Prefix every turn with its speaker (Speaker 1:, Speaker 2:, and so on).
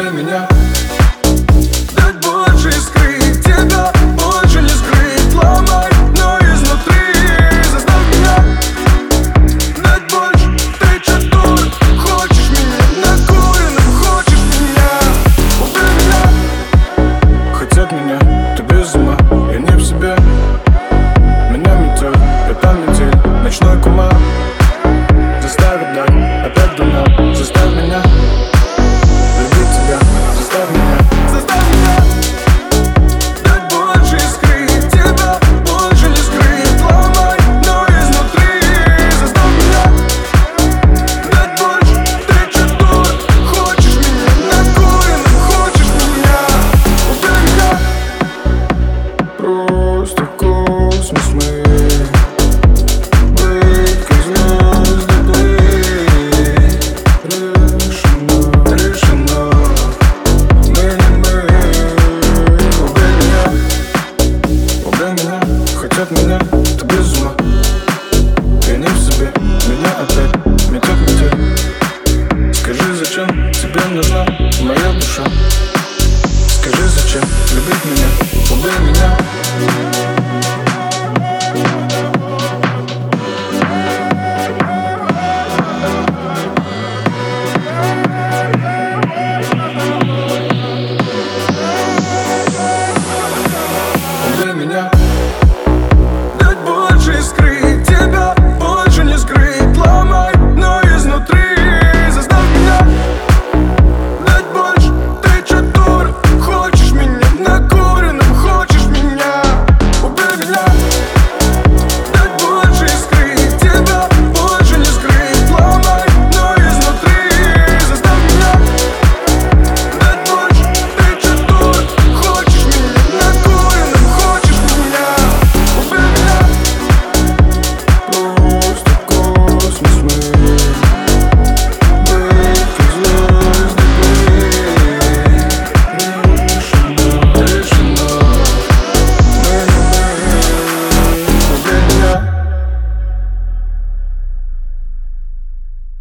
Speaker 1: убей меня. Дать больше искры, тебя больше не скрыть. Ломай, но изнутри заставь меня дать больше. Ты чё, дура, хочешь меня накуренным, хочешь меня? Убей меня. Хотят меня, ты без ума, я не в себе. Меня метет, это метель, ночной кумар. Заставит так, опять думал, заставь меня любить тебя, заставь меня, заставь меня дать больше искры, тебя больше не скрыть. Ломай, но изнутри заставь меня дать больше. Ты чё, дура, хочешь меня накуренным, хочешь меня? Убей меня. Просто космос мы. Хотят меня, ты без ума, я не в себе, меня опять метет метель. Скажи, зачем тебе нужна моя душа? Скажи, зачем любить меня, убей меня.